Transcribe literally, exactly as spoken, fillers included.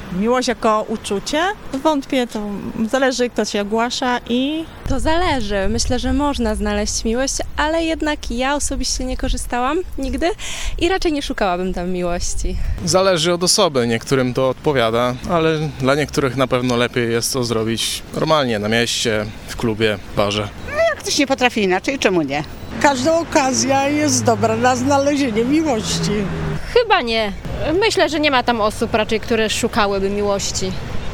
Miłość jako uczucie? Wątpię, to zależy, kto się ogłasza i... To zależy. Myślę, że można znaleźć miłość, ale jednak ja osobiście nie korzystałam nigdy i raczej nie szukałabym tam miłości. Zależy od osoby, niektórym to odpowiada, ale dla niektórych na pewno lepiej jest to zrobić normalnie, na mieście, w klubie, barze. Jak ktoś nie potrafi inaczej, czemu nie? Każda okazja jest dobra na znalezienie miłości. Chyba nie. Myślę, że nie ma tam osób raczej, które szukałyby miłości.